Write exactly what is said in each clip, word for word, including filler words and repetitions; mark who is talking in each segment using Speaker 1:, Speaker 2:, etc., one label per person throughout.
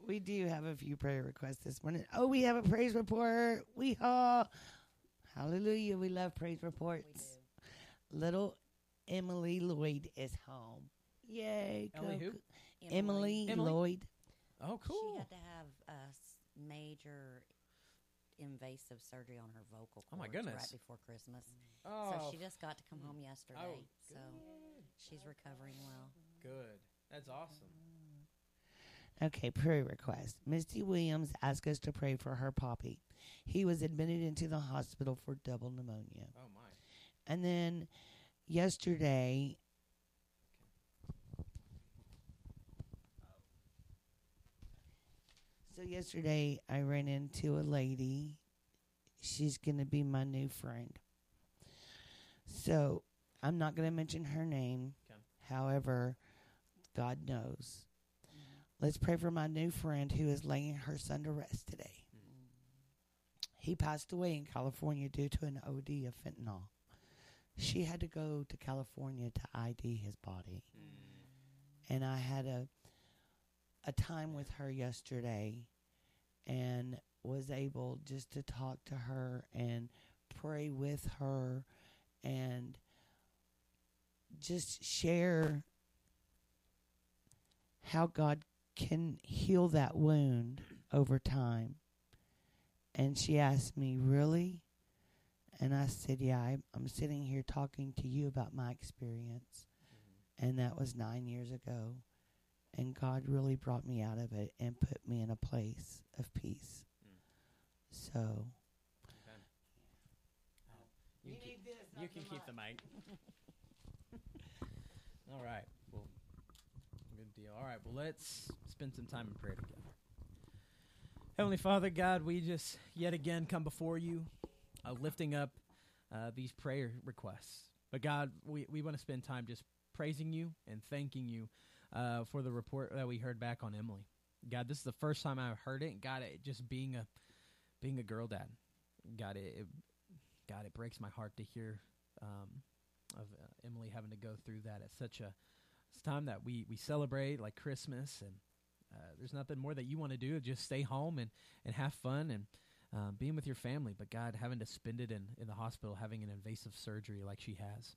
Speaker 1: We do have a few prayer requests this morning. Oh, we have a praise report. We all, hallelujah. We love praise reports. Little Emily Lloyd is home. Yay.
Speaker 2: Ellie
Speaker 1: go,
Speaker 2: who?
Speaker 1: go. Emily,
Speaker 2: Emily?
Speaker 1: Lloyd.
Speaker 2: Oh, cool.
Speaker 3: She had to have a s- major invasive surgery on her vocal cords
Speaker 2: Oh, my goodness.
Speaker 3: right before Christmas.
Speaker 2: Oh,
Speaker 3: So she just got to come home yesterday.
Speaker 2: Oh,
Speaker 3: so she's recovering well.
Speaker 2: good. That's awesome.
Speaker 1: Okay, prayer request. Misty Williams asked us to pray for her Poppy. He was admitted into the hospital for double pneumonia.
Speaker 2: Oh, my.
Speaker 1: And then yesterday, so yesterday I ran into a lady. She's going to be my new friend. So I'm not going to mention her name.
Speaker 2: Okay.
Speaker 1: However, God knows. Let's pray for my new friend who is laying her son to rest today.
Speaker 2: Mm.
Speaker 1: He passed away in California due to an O D of fentanyl. She had to go to California to I D his body.
Speaker 2: Mm.
Speaker 1: And I had a a time with her yesterday and was able just to talk to her and pray with her and just share how God can heal that wound over time. And she asked me, really? And I said, yeah, I, I'm sitting here talking to you about my experience. Mm-hmm. And that was nine years ago. And God really brought me out of it and put me in a place of peace. Mm. So.
Speaker 2: Okay. You,
Speaker 1: You
Speaker 2: can,
Speaker 1: need this,
Speaker 2: you
Speaker 1: not
Speaker 2: can
Speaker 1: the
Speaker 2: keep the mic. All right. Well, good deal. All right. Well, let's spend some time in prayer together. Heavenly Father, God, we just yet again come before you, uh, lifting up uh, these prayer requests. But God, we, we want to spend time just praising you and thanking you uh, for the report that we heard back on Emily. God, this is the first time I've heard it. God, it just being a being a girl dad. God, it, it God, it breaks my heart to hear um, of uh, Emily having to go through that at such a it's time that we, we celebrate like Christmas, and uh, there's nothing more that you want to do. Just stay home and, and have fun and um, being with your family. But God, having to spend it in, in the hospital, having an invasive surgery like she has.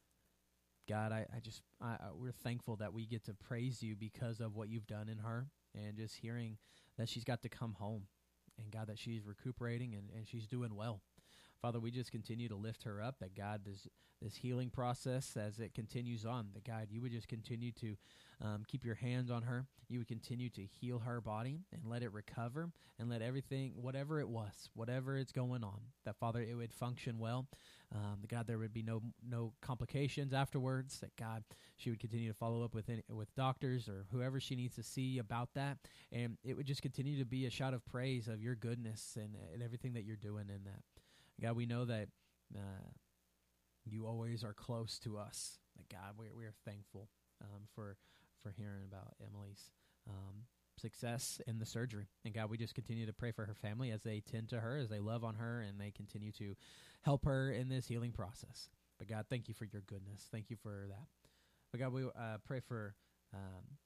Speaker 2: God, I, I just I, I, we're thankful that we get to praise you because of what you've done in her, and just hearing that she's got to come home, and God, that she's recuperating and, and she's doing well. Father, we just continue to lift her up, that God, this, this healing process as it continues on, that God, you would just continue to um, keep your hands on her. You would continue to heal her body and let it recover and let everything, whatever it was, whatever it's going on, that, Father, it would function well. Um, that, God, there would be no no complications afterwards, that, God, she would continue to follow up with any, with doctors or whoever she needs to see about that, and it would just continue to be a shout of praise of your goodness and, and everything that you're doing in that. God, we know that uh, you always are close to us. That God, we we are thankful um, for for hearing about Emily's um, success in the surgery. And God, we just continue to pray for her family as they tend to her, as they love on her, and they continue to help her in this healing process. But God, thank you for your goodness. Thank you for that. But God, we uh, pray for um,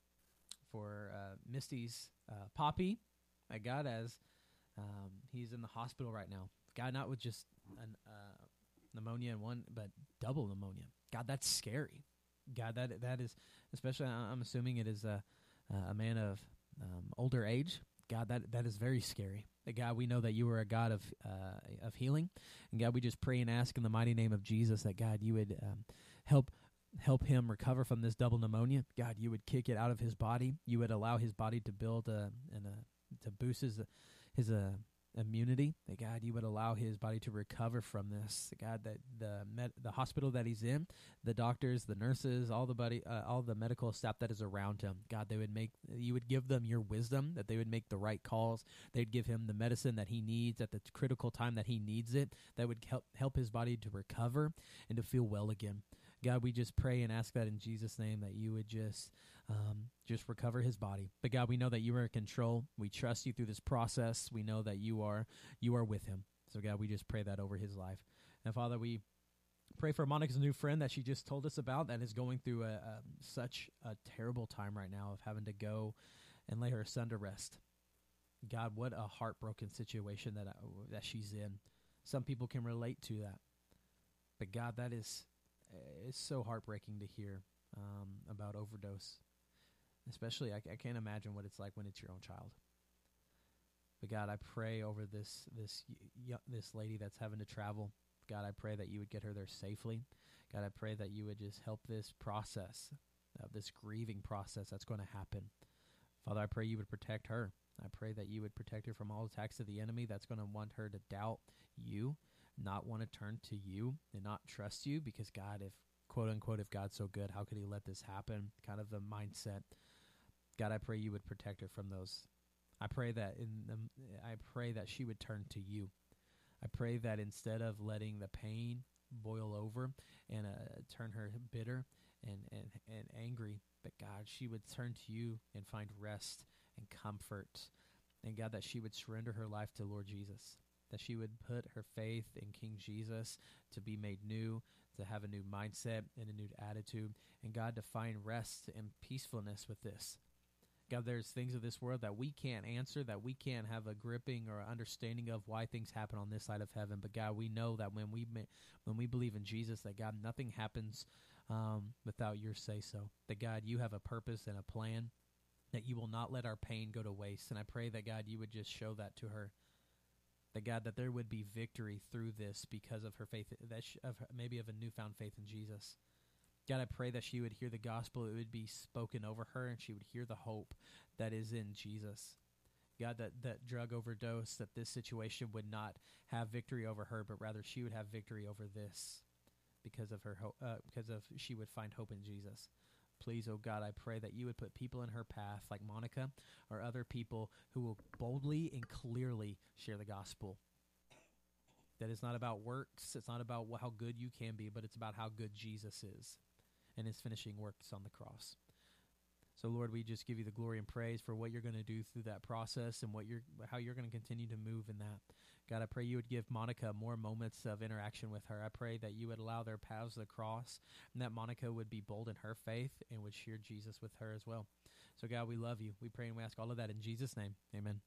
Speaker 2: for uh, Misty's uh, Poppy. Uh, God, as um, he's in the hospital right now. God, not with just an, uh, pneumonia and one, but double pneumonia. God, that's scary. God, that that is, especially I'm assuming it is a, a man of um, older age. God, that that is very scary. God, we know that you are a God of uh, of healing, and God, we just pray and ask in the mighty name of Jesus that God, you would um, help help him recover from this double pneumonia. God, you would kick it out of his body. You would allow his body to build a, and a, to boost his his uh, immunity. That God, you would allow his body to recover from this. God, that the med- the hospital that he's in, the doctors, the nurses, all the buddy, uh, all the medical staff that is around him. God, they would make you would give them your wisdom, that they would make the right calls. They'd give him the medicine that he needs at the critical time that he needs it. That would help help his body to recover and to feel well again. God, we just pray and ask that in Jesus' name, that you would just um, just recover his body. But God, we know that you are in control. We trust you through this process. We know that you are you are with him. So God, we just pray that over his life. And Father, we pray for Monica's new friend that she just told us about, that is going through a, a, such a terrible time right now of having to go and lay her son to rest. God, what a heartbroken situation that I, that she's in. Some people can relate to that. But God, that is it's so heartbreaking to hear um, about overdose. Especially, I, I can't imagine what it's like when it's your own child. But God, I pray over this this y- this lady that's having to travel. God, I pray that you would get her there safely. God, I pray that you would just help this process, uh, this grieving process that's going to happen. Father, I pray you would protect her. I pray that you would protect her from all attacks of the enemy that's going to want her to doubt you, not want to turn to you, and not trust you because, God, if, quote unquote, if God's so good, how could he let this happen? Kind of the mindset. God, I pray you would protect her from those. I pray that in the, I pray that she would turn to you. I pray that instead of letting the pain boil over and uh, turn her bitter and, and, and angry, but God, she would turn to you and find rest and comfort. And God, that she would surrender her life to Lord Jesus, that she would put her faith in King Jesus to be made new, to have a new mindset and a new attitude, and God, to find rest and peacefulness with this. God, there's things of this world that we can't answer, that we can't have a gripping or understanding of why things happen on this side of heaven. But God, we know that when we ma- when we believe in Jesus, that God, nothing happens um, without your say-so. That God, you have a purpose and a plan, that you will not let our pain go to waste. And I pray that God, you would just show that to her. That God, that there would be victory through this because of her faith, that sh- of her, maybe of a newfound faith in Jesus. God, I pray that she would hear the gospel, it would be spoken over her, and she would hear the hope that is in Jesus. God, that, that drug overdose, that this situation would not have victory over her, but rather she would have victory over this because of her hope, uh, because of she would find hope in Jesus. Please, oh God, I pray that you would put people in her path like Monica or other people who will boldly and clearly share the gospel. That it's not about works, it's not about how good you can be, but it's about how good Jesus is and his finishing works on the cross. So, Lord, we just give you the glory and praise for what you're going to do through that process and what you're, how you're going to continue to move in that. God, I pray you would give Monica more moments of interaction with her. I pray that you would allow their paths to cross and that Monica would be bold in her faith and would share Jesus with her as well. So, God, we love you. We pray and we ask all of that in Jesus' name. Amen.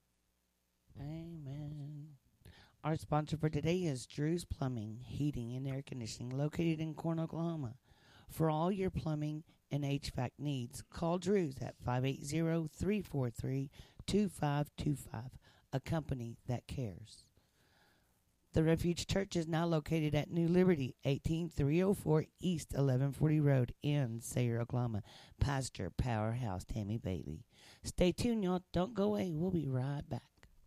Speaker 1: Amen. Our sponsor for today is Drew's Plumbing, Heating, and Air Conditioning, located in Corn, Oklahoma. For all your plumbing and H V A C needs, call Drew's at five eight zero, three four three, two five two five, a company that cares. The Refuge Church is now located at New Liberty, eighteen three oh four East eleven forty Road in Sayre, Oklahoma. Pastor Powerhouse Tammy Bailey. Stay tuned, y'all. Don't go away. We'll be right back.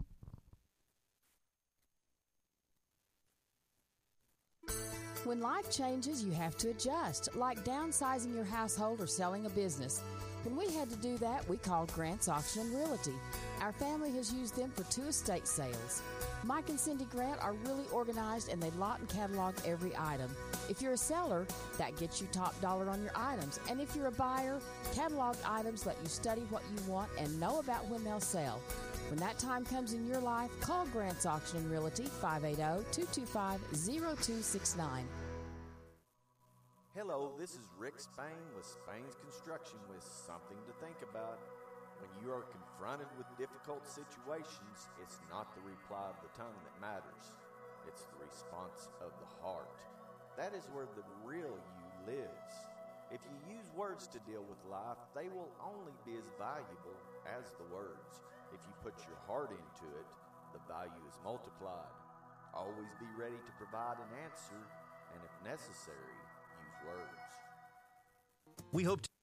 Speaker 4: When life changes, you have to adjust, like downsizing your household or selling a business. When we had to do that, we called Grant's Auction and Realty. Our family has used them for two estate sales. Mike and Cindy Grant are really organized, and they lot and catalog every item. If you're a seller, that gets you top dollar on your items. And if you're a buyer, cataloged items let you study what you want and know about when they'll sell. When that time comes in your life, call Grant's Auction and Realty, five eight zero, two two five, zero two six nine.
Speaker 5: Hello, this is Rick Spain with Spain's Construction with something to think about. When you are confronted with difficult situations, it's not the reply of the tongue that matters. It's the response of the heart. That is where the real you lives. If you use words to deal with life, they will only be as valuable as the words. If you put your heart into it, the value is multiplied. Always be ready to provide an answer, and if necessary, use words.
Speaker 6: We hope to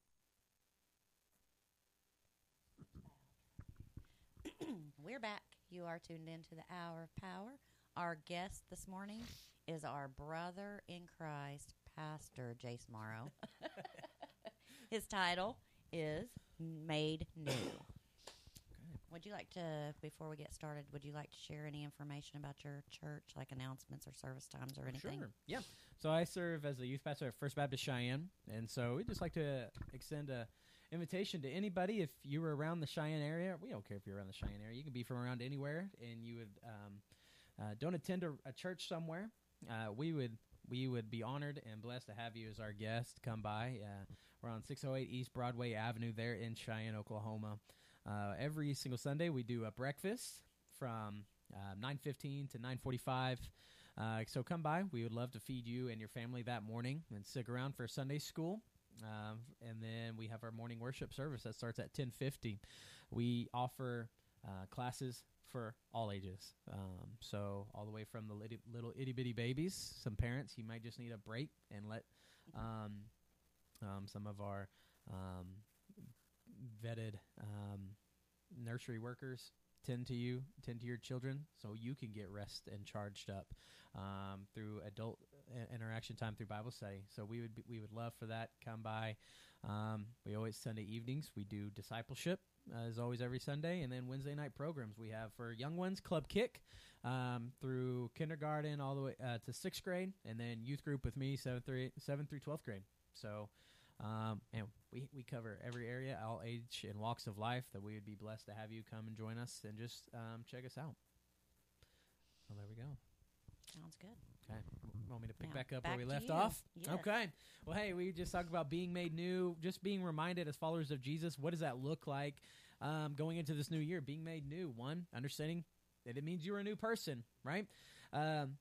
Speaker 3: We're back. You are tuned into the Hour of Power. Our guest this morning is our brother in Christ, Pastor Jace Morrow. His title is Made New. Would you like to, before we get started, would you like to share any information about your church, like announcements or service times or anything?
Speaker 2: Sure. Yeah. So I serve as a youth pastor at First Baptist Cheyenne, and so we'd just like to extend a invitation to anybody. If you were around the Cheyenne area, we don't care if you're around the Cheyenne area. You can be from around anywhere, and you would um, uh, don't attend a, a church somewhere. Uh, we would we would be honored and blessed to have you as our guest. Come by. Uh, we're on six oh eight East Broadway Avenue there in Cheyenne, Oklahoma. Uh, every single Sunday, we do a breakfast from uh, nine fifteen to nine forty-five. Uh, so come by. We would love to feed you and your family that morning and stick around for Sunday school. Um, and then we have our morning worship service that starts at ten fifty. We offer uh, classes for all ages. Um, so all the way from the little, little itty-bitty babies, some parents, you might just need a break and let um, um, some of our um, vetted um, nursery workers tend to you, tend to your children, so you can get rest and charged up um, through adult uh, interaction time through Bible study. So we would be, we would love for that. Come by. Um, we always Sunday evenings we do discipleship uh, as always every Sunday, and then Wednesday night programs we have for young ones Club Kick um, through kindergarten all the way uh, to sixth grade, and then youth group with me seventh through seventh through twelfth grade. So. Um, and we, we cover every area, all age and walks of life, that we would be blessed to have you come and join us and just um, check us out. Well, there we go.
Speaker 3: Sounds good.
Speaker 2: Okay. Want me to pick
Speaker 3: Now,
Speaker 2: back up
Speaker 3: back
Speaker 2: where we
Speaker 3: to
Speaker 2: left
Speaker 3: you.
Speaker 2: off?
Speaker 3: Yes.
Speaker 2: Okay. Well, hey, we just talked about being made new, just being reminded as followers of Jesus. What does that look like um, going into this new year? Being made new. One, understanding that it means you're a new person, right? Um,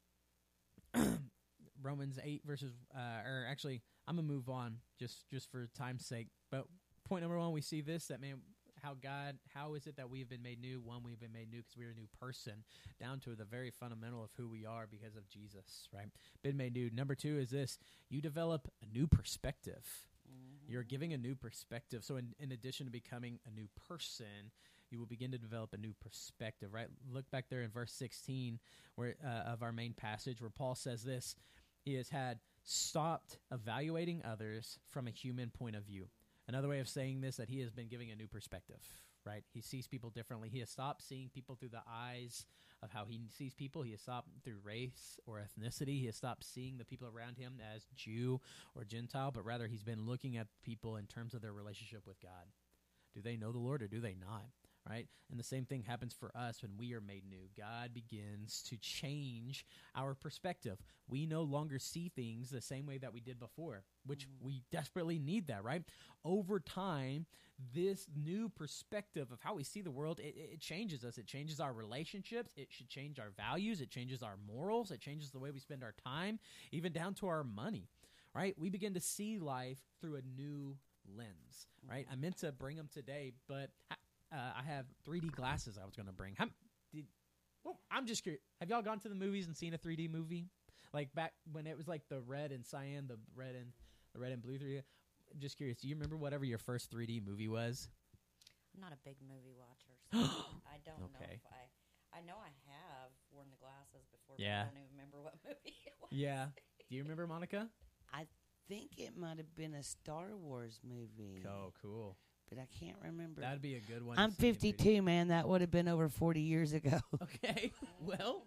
Speaker 2: Romans eight verses, uh, or actually, I'm going to move on just, just for time's sake. But point number one, we see this, that, man, how God, how is it that we've been made new? One, we've been made new because we're a new person, down to the very fundamental of who we are because of Jesus, right? Been made new. Number two is this, you develop a new perspective. Mm-hmm. You're giving a new perspective. So in, in addition to becoming a new person, you will begin to develop a new perspective, right? Look back there in verse sixteen where uh, of our main passage where Paul says this, he has had stopped evaluating others from a human point of view. Another way of saying this, that he has been giving a new perspective, right? He sees people differently. He has stopped seeing people through the eyes of how he sees people. He has stopped through race or ethnicity. He has stopped seeing the people around him as Jew or Gentile, but rather he's been looking at people in terms of their relationship with God. Do they know the Lord or do they not? Right? And the same thing happens for us when we are made new. God begins to change our perspective. We no longer see things the same way that we did before, which mm-hmm. we desperately need that, right? Over time, this new perspective of how we see the world, it, it changes us. It changes our relationships. It should change our values. It changes our morals. It changes the way we spend our time, even down to our money, right? We begin to see life through a new lens, right? Mm-hmm. I meant to bring them today, but Uh, I have three D glasses I was going to bring. How, did, well, I'm just curious. Have y'all gone to the movies and seen a three D movie? Like back when it was like the red and cyan, the red and the red and blue three D? I'm just curious. Do you remember whatever your first three D movie was?
Speaker 3: I'm not a big movie watcher, so I don't
Speaker 2: Okay.
Speaker 3: know if I... I know I have worn the glasses before,
Speaker 2: Yeah.
Speaker 3: but I don't even remember what movie it was.
Speaker 2: Yeah. Do you remember, Monica?
Speaker 1: I think it might have been a Star Wars movie.
Speaker 2: Oh, cool.
Speaker 1: But I can't remember.
Speaker 2: That'd be a good one.
Speaker 1: I'm
Speaker 2: to see in three D.
Speaker 1: fifty-two, man. That would have been over forty years ago.
Speaker 2: Okay. Well,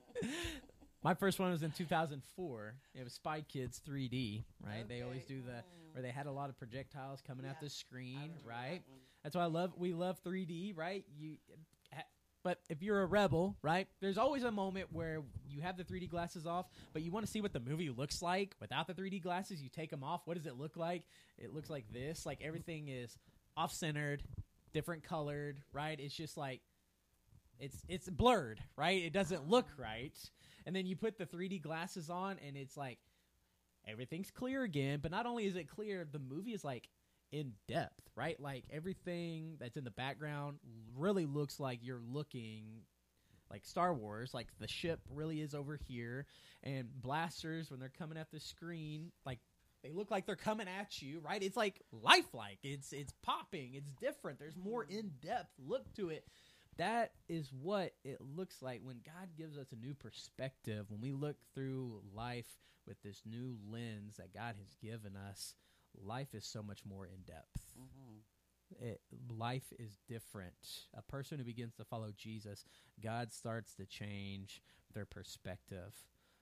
Speaker 2: my first one was in two thousand four. It was Spy Kids three D, right? They always do the where they had a lot of projectiles coming
Speaker 3: Yeah.
Speaker 2: out the screen,
Speaker 3: remember
Speaker 2: right?
Speaker 3: that one.
Speaker 2: That's why I love we love three D, right? You ha- but if you're a rebel, right? There's always a moment where you have the three D glasses off, but you want to see what the movie looks like without the three D glasses. You take them off. What does it look like? It looks like this. Like everything is off-centered, different colored, right? It's just like it's it's blurred, right? It doesn't look right. And then you put the three D glasses on and it's like everything's clear again, but not only is it clear, the movie is like in depth, right? Like everything that's in the background really looks like you're looking like Star Wars, like the ship really is over here, and blasters when they're coming at the screen, like they look like they're coming at you, right? It's like lifelike. It's it's popping. It's different. There's more in-depth look to it. That is what it looks like when God gives us a new perspective, when we look through life with this new lens that God has given us. Life is so much more in-depth. Mm-hmm. It, life is different. A person who begins to follow Jesus, God starts to change their perspective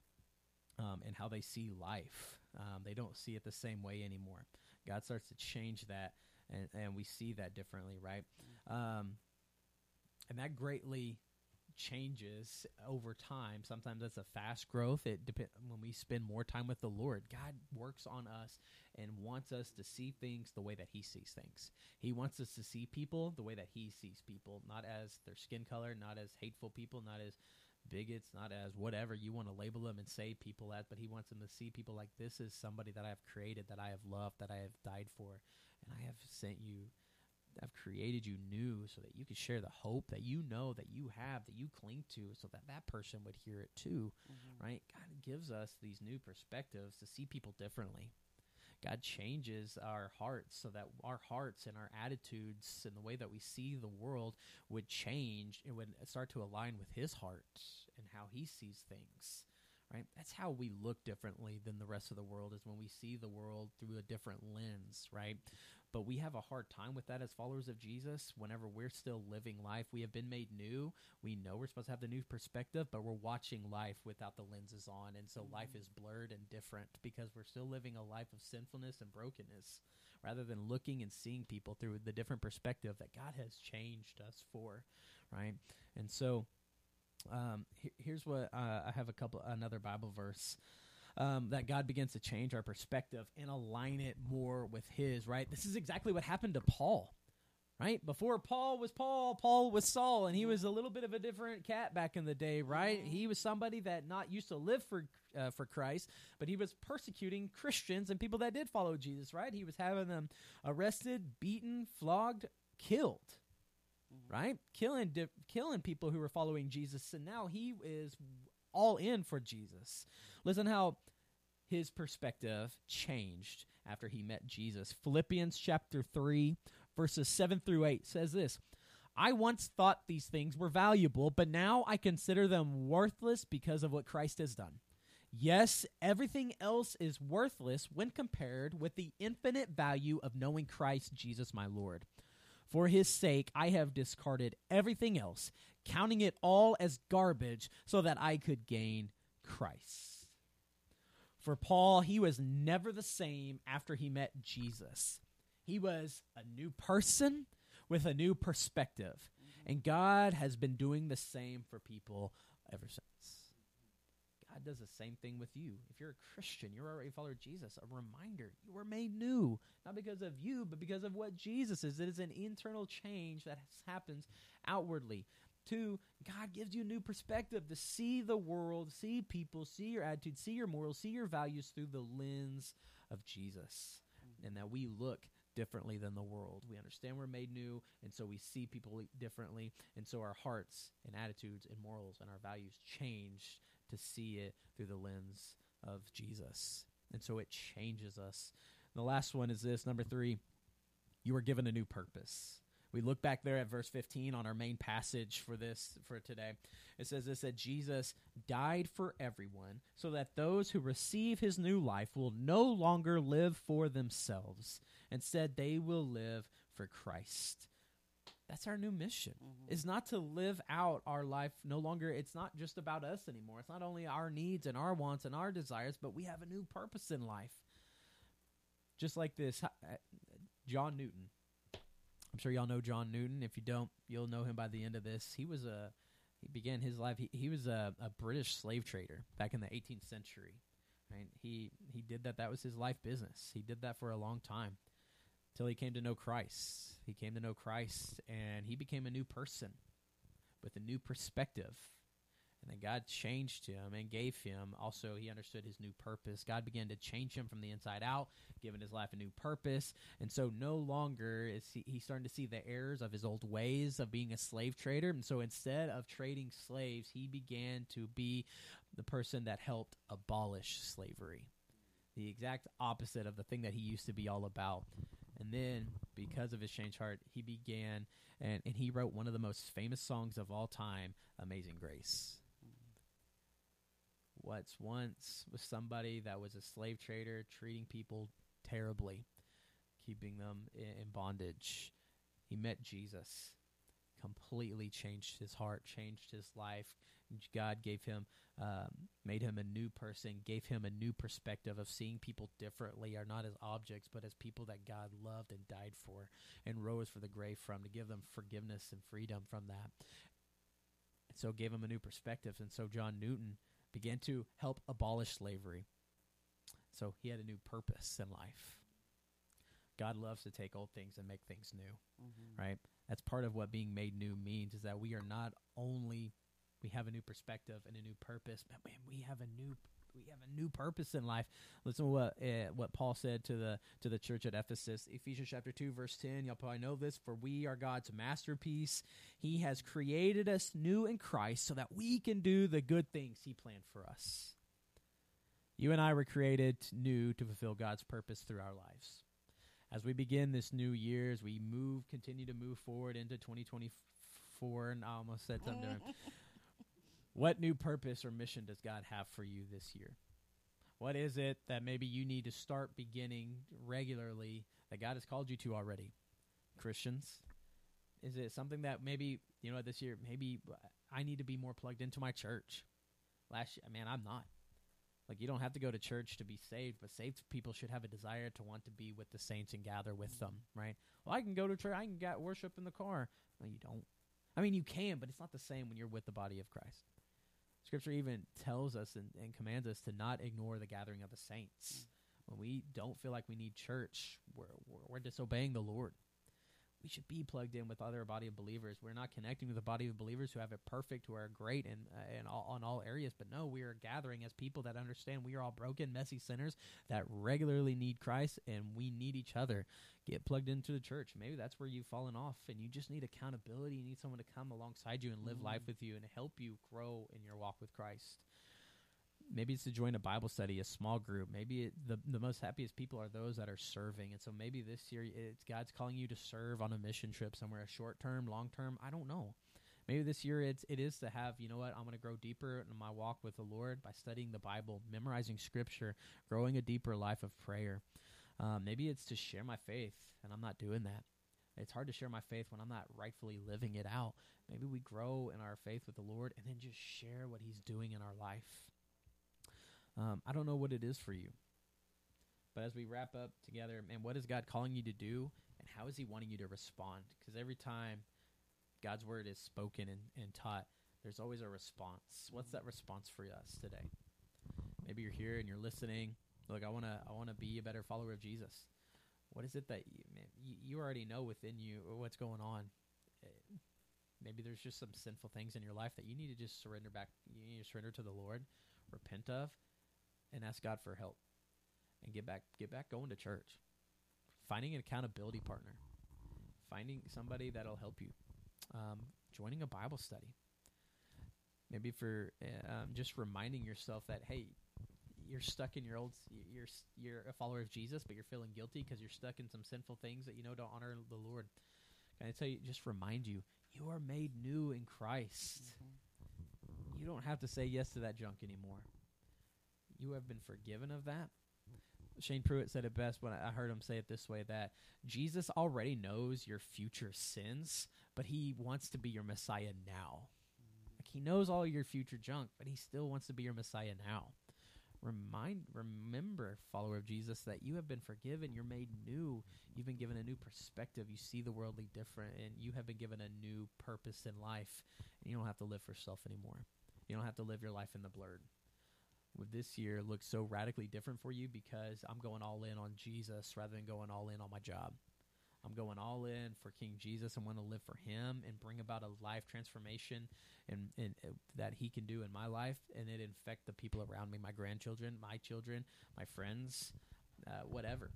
Speaker 2: um, and how they see life. Um, they don't see it the same way anymore. God starts to change that, and, and we see that differently, right? Um, and that greatly changes over time. Sometimes that's a fast growth. It depends when we spend more time with the Lord. God works on us and wants us to see things the way that he sees things. He wants us to see people the way that he sees people, not as their skin color, not as hateful people, not as bigots, not as whatever you want to label them and say people as, but he wants them to see people like, this is somebody that I have created, that I have loved, that I have died for, and I have sent you, I've created you new so that you can share the hope that you know that you have, that you cling to, so that that person would hear it too, mm-hmm. right? God gives us these new perspectives to see people differently. God changes our hearts so that our hearts and our attitudes and the way that we see the world would change and would start to align with his heart and how he sees things, right? That's how we look differently than the rest of the world, is when we see the world through a different lens, right? But we have a hard time with that as followers of Jesus. Whenever we're still living life, we have been made new. We know we're supposed to have the new perspective, but we're watching life without the lenses on. And so mm-hmm. life is blurred and different because we're still living a life of sinfulness and brokenness, rather than looking and seeing people through the different perspective that God has changed us for, right? And so um, he- here's what uh, I have a couple another Bible verse. Um, that God begins to change our perspective and align it more with his, right? This is exactly what happened to Paul, right? Before Paul was Paul, Paul was Saul, and he was a little bit of a different cat back in the day, right? He was somebody that not used to live for uh, for Christ, but he was persecuting Christians and people that did follow Jesus, right? He was having them arrested, beaten, flogged, killed, right? Killing, di- killing people who were following Jesus, and now he is all in for Jesus. Listen how his perspective changed after he met Jesus. Philippians chapter three, verses seven through eight says this: I once thought these things were valuable, but now I consider them worthless because of what Christ has done. Yes, everything else is worthless when compared with the infinite value of knowing Christ Jesus my Lord. For his sake, I have discarded everything else, counting it all as garbage so that I could gain Christ. For Paul, he was never the same after he met Jesus. He was a new person with a new perspective. Mm-hmm. And God has been doing the same for people ever since. God does the same thing with you. If you're a Christian, you're already a follower of Jesus, a reminder, you were made new, not because of you, but because of what Jesus is. It is an internal change that happens outwardly. Two, God gives you a new perspective to see the world, see people, see your attitude, see your morals, see your values through the lens of Jesus. Mm-hmm. And that we look differently than the world. We understand we're made new, and so we see people differently, and so our hearts and attitudes and morals and our values change to see it through the lens of Jesus. And so it changes us. And the last one is this, number three, you are given a new purpose. We look back there at verse fifteen on our main passage for this, for today. It says this, that Jesus died for everyone so that those who receive his new life will no longer live for themselves. Instead, they will live for Christ. That's our new mission. Mm-hmm. It's not to live out our life no longer. It's not just about us anymore. It's not only our needs and our wants and our desires, but we have a new purpose in life. Just like this, John Newton. I'm sure y'all know John Newton. If you don't, you'll know him by the end of this. He was a, he began his life, he, he was a, a British slave trader back in the eighteenth century. Right? He he did that. That was his life business. He did that for a long time until he came to know Christ. He came to know Christ, and he became a new person with a new perspective. And then God changed him and gave him, also he understood his new purpose. God began to change him from the inside out, giving his life a new purpose. And so no longer is he, he's starting to see the errors of his old ways of being a slave trader. And so instead of trading slaves, he began to be the person that helped abolish slavery. The exact opposite of the thing that he used to be all about. And then, because of his changed heart, he began, and, and he wrote one of the most famous songs of all time, Amazing Grace. What's once was somebody that was a slave trader, treating people terribly, keeping them in, in bondage. He met Jesus, completely changed his heart, changed his life. God gave him, um, made him a new person, gave him a new perspective of seeing people differently, or not as objects, but as people that God loved and died for and rose for the grave from, to give them forgiveness and freedom from that. And so gave him a new perspective. And so John Newton began to help abolish slavery. So he had a new purpose in life. God loves to take old things and make things new,
Speaker 3: Mm-hmm.
Speaker 2: right? That's part of what being made new means, is that we are not only, we have a new perspective and a new purpose, but man, we have a new we have a new purpose in life. Listen to what uh, what Paul said to the to the church at Ephesus, Ephesians chapter two, verse ten. Y'all probably know this. For we are God's masterpiece. He has created us new in Christ so that we can do the good things He planned for us. You and I were created new to fulfill God's purpose through our lives. As we begin this new year, as we move, continue to move forward into twenty twenty-four, and I almost said something different. What new purpose or mission does God have for you this year? What is it that maybe you need to start beginning regularly that God has called you to already? Christians, is it something that maybe, you know, this year, maybe I need to be more plugged into my church? Last year, man, I'm not. Like, you don't have to go to church to be saved, but saved people should have a desire to want to be with the saints and gather with them, right? Well, I can go to church, I can get worship in the car. No, you don't. I mean, you can, but it's not the same when you're with the body of Christ. Scripture even tells us and, and commands us to not ignore the gathering of the saints. When we don't feel like we need church, we're, we're, we're disobeying the Lord. We should be plugged in with other body of believers. We're not connecting with a body of believers who have it perfect, who are great in, uh, in all, on all areas. But no, we are gathering as people that understand we are all broken, messy sinners that regularly need Christ, and we need each other. Get plugged into the church. Maybe that's where you've fallen off, and you just need accountability. You need someone to come alongside you and live mm-hmm. life with you and help you grow in your walk with Christ. Maybe it's to join a Bible study, a small group. Maybe it, the the most happiest people are those that are serving. And so maybe this year it's God's calling you to serve on a mission trip somewhere, a short term, long term. I don't know. Maybe this year it's it is to have, you know what, I'm going to grow deeper in my walk with the Lord by studying the Bible, memorizing Scripture, growing a deeper life of prayer. Um, maybe it's to share my faith, and I'm not doing that. It's hard to share my faith when I'm not rightfully living it out. Maybe we grow in our faith with the Lord and then just share what He's doing in our life. Um, I don't know what it is for you. But as we wrap up together, man, what is God calling you to do, and how is He wanting you to respond? Because every time God's word is spoken and, and taught, there's always a response. What's that response for us today? Maybe you're here and you're listening. Look, I want to I want to be a better follower of Jesus. What is it that you, man, you, you already know within you what's going on? Uh, maybe there's just some sinful things in your life that you need to just surrender back. You need to surrender to the Lord, repent of, and ask God for help, and get back get back going to church. Finding an accountability partner, finding somebody that'll help you, um, joining a Bible study. Maybe for uh, um, just reminding yourself that, hey, you're stuck in your old, you're you're a follower of Jesus, but you're feeling guilty because you're stuck in some sinful things that you know don't honor the Lord. Can I tell you, just remind you, you are made new in Christ. Mm-hmm. You don't have to say yes to that junk anymore. You have been forgiven of that. Shane Pruitt said it best when I heard him say it this way, that Jesus already knows your future sins, but He wants to be your Messiah now. Like, He knows all your future junk, but He still wants to be your Messiah now. Remind, remember, follower of Jesus, that you have been forgiven. You're made new. You've been given a new perspective. You see the worldly different, and you have been given a new purpose in life. And you don't have to live for self anymore. You don't have to live your life in the blurred. Would this year look so radically different for you because I'm going all in on Jesus rather than going all in on my job? I'm going all in for King Jesus and want to live for Him and bring about a life transformation and, and uh, that He can do in my life, and it infect the people around me, my grandchildren, my children, my friends, uh, whatever.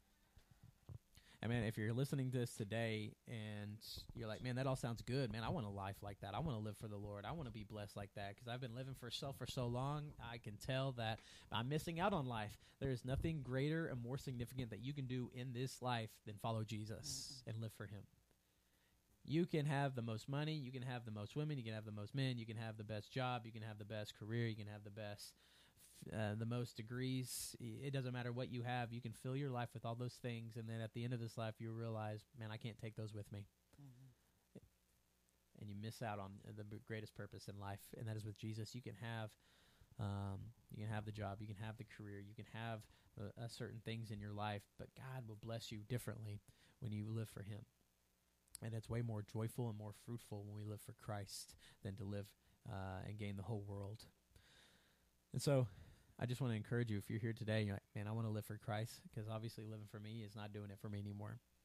Speaker 2: I mean, if you're listening to this today and you're like, man, that all sounds good, man, I want a life like that. I want to live for the Lord. I want to be blessed like that because I've been living for self for so long. I can tell that I'm missing out on life. There is nothing greater and more significant that you can do in this life than follow Jesus mm-hmm. and live for Him. You can have the most money. You can have the most women. You can have the most men. You can have the best job. You can have the best career. You can have the best Uh, the most degrees. It doesn't matter what you have. You can fill your life with all those things, and then at the end of this life, you realize, man, I can't take those with me. Mm-hmm. And you miss out on the greatest purpose in life, and that is with Jesus. You can have, um, you can have the job, you can have the career, you can have uh, uh, certain things in your life, but God will bless you differently when you live for Him. And it's way more joyful and more fruitful when we live for Christ than to live uh, and gain the whole world. And so I just want to encourage you, if you're here today, you're like, man, I want to live for Christ, because obviously living for me is not doing it for me anymore.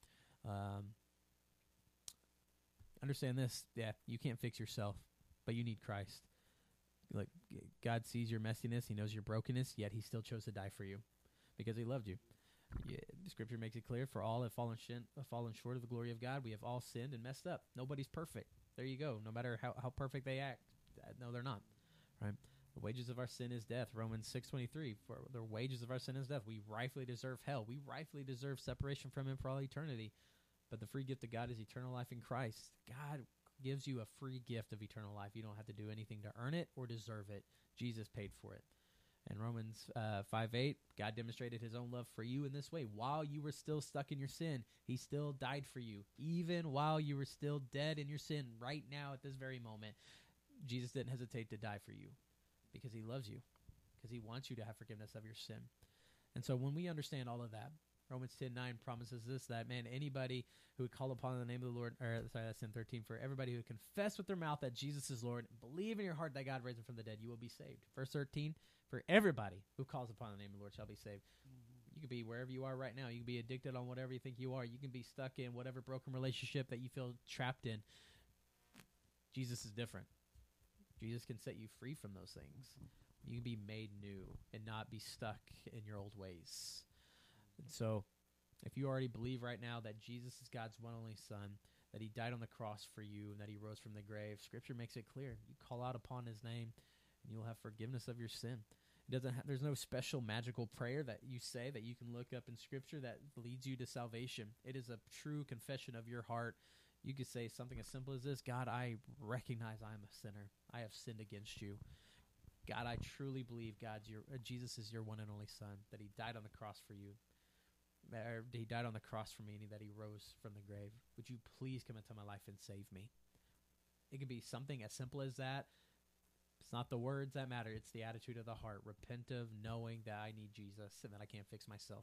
Speaker 2: Um, understand this. Yeah, you can't fix yourself, but you need Christ. Like, g- God sees your messiness. He knows your brokenness, yet he still chose to die for you because he loved you. Yeah, the scripture makes it clear, for all have fallen, shin, uh, fallen short of the glory of God. We have all sinned and messed up. Nobody's perfect. There you go. No matter how, how perfect they act. Uh, no, they're not. Right? The wages of our sin is death. Romans six twenty-three. For the wages of our sin is death. We rightfully deserve hell. We rightfully deserve separation from him for all eternity. But the free gift of God is eternal life in Christ. God gives you a free gift of eternal life. You don't have to do anything to earn it or deserve it. Jesus paid for it. In Romans uh, five eight, God demonstrated his own love for you in this way. While you were still stuck in your sin, he still died for you. Even while you were still dead in your sin, right now at this very moment, Jesus didn't hesitate to die for you because he loves you, because he wants you to have forgiveness of your sin. And so when we understand all of that, Romans ten nine promises this, that, man, anybody who would call upon the name of the Lord, or sorry, that's in thirteen, for everybody who would confess with their mouth that Jesus is Lord, and believe in your heart that God raised him from the dead, you will be saved. Verse thirteen, for everybody who calls upon the name of the Lord shall be saved. Mm-hmm. You could be wherever you are right now. You can be addicted on whatever you think you are. You can be stuck in whatever broken relationship that you feel trapped in. Jesus is different. Jesus can set you free from those things. You can be made new and not be stuck in your old ways. And so if you already believe right now that Jesus is God's one only Son, that he died on the cross for you, and that he rose from the grave, Scripture makes it clear. You call out upon his name, and you'll have forgiveness of your sin. It doesn't. Ha- there's no special magical prayer that you say that you can look up in Scripture that leads you to salvation. It is a true confession of your heart. You could say something as simple as this: God, I recognize I'm a sinner. I have sinned against you. God, I truly believe God's your uh, Jesus is your one and only Son, that he died on the cross for you. Or he died on the cross for me, and that he rose from the grave. Would you please come into my life and save me? It could be something as simple as that. It's not the words that matter. It's the attitude of the heart. Repentive, knowing that I need Jesus and that I can't fix myself.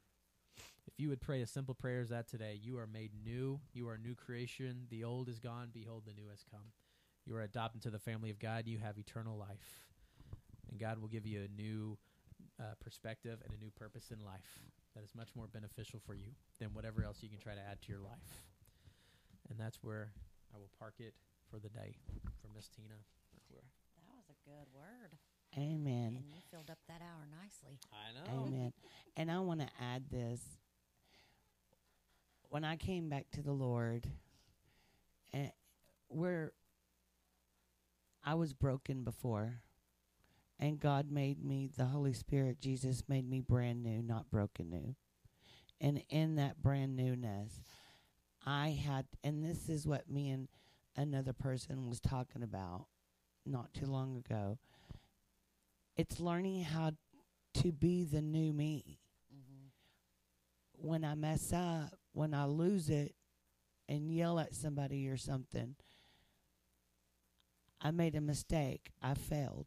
Speaker 2: If you would pray a simple prayer as that today, you are made new. You are a new creation. The old is gone. Behold, the new has come. You are adopted to the family of God. You have eternal life. And God will give you a new uh, perspective and a new purpose in life that is much more beneficial for you than whatever else you can try to add to your life. And that's where I will park it for the day for Miss Tina.
Speaker 3: That was a good word.
Speaker 1: Amen.
Speaker 3: And you filled up that hour nicely.
Speaker 2: I know.
Speaker 1: Amen. And I want to add this. When I came back to the Lord, and where I was broken before, and God made me, the Holy Spirit, Jesus made me brand new, not broken new. And in that brand newness, I had, and this is what me and another person was talking about not too long ago. It's learning how to be the new me. Mm-hmm. When I mess up, when I lose it and yell at somebody or something, I made a mistake. I failed.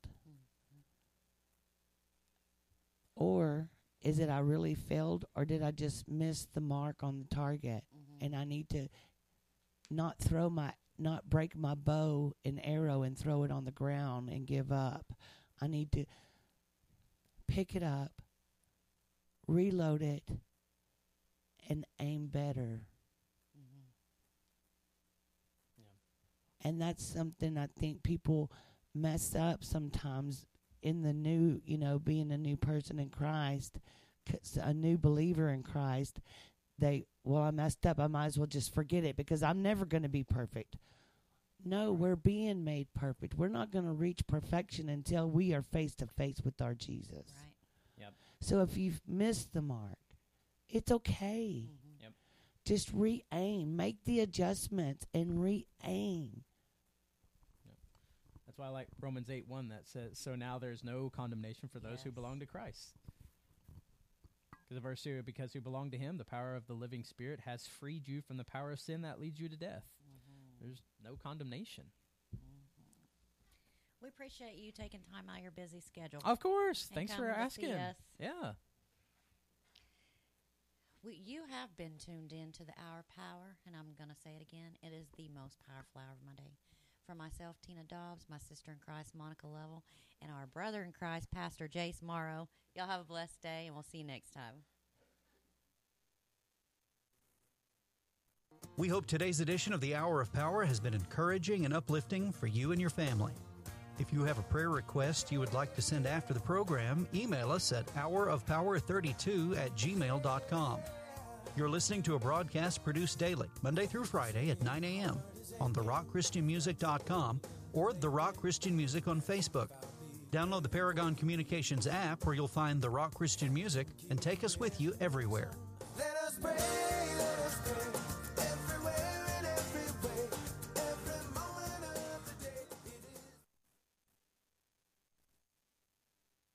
Speaker 1: Or is it I really failed, or did I just miss the mark on the target? Mm-hmm. And I need to not throw my, not break my bow and arrow and throw it on the ground and give up. I need to pick it up, reload it, and aim better. Mm-hmm. Yeah. And that's something I think people mess up sometimes. In the new, you know, being a new person in Christ, a new believer in Christ, they, well, I messed up. I might as well just forget it because I'm never going to be perfect. No, we're being made perfect. We're not going to reach perfection until we are face to face with our Jesus.
Speaker 3: Right.
Speaker 2: Yep.
Speaker 1: So if you've missed the mark, it's okay.
Speaker 2: Mm-hmm. Yep.
Speaker 1: Just re-aim. Make the adjustments and re-aim.
Speaker 2: That's why I like Romans eight one that says, so now there's no condemnation for those
Speaker 3: yes.
Speaker 2: who belong to Christ. Because the verse here, because who belong to him, the power of the living Spirit has freed you from the power of sin that leads you to death. Mm-hmm. There's no condemnation.
Speaker 3: Mm-hmm. We appreciate you taking time out of your busy schedule.
Speaker 2: Of course. Thanks for
Speaker 3: to
Speaker 2: asking.
Speaker 3: see us.
Speaker 2: Yeah.
Speaker 3: We, you have been tuned in to the Hour of Power, and I'm going to say it again. It is the most powerful hour of my day. For myself, Tina Dobbs, my sister in Christ, Monica Lovell, and our brother in Christ, Pastor Jace Morrow. Y'all have a blessed day, and we'll see you next time.
Speaker 6: We hope today's edition of the Hour of Power has been encouraging and uplifting for you and your family. If you have a prayer request you would like to send after the program, email us at hour of power thirty-two at gmail dot com. You're listening to a broadcast produced daily, Monday through Friday at nine a.m. on the rock christian music dot com or The Rock Christian Music on Facebook. Download the Paragon Communications app where you'll find The Rock Christian Music and take us with you everywhere.
Speaker 7: Let us pray.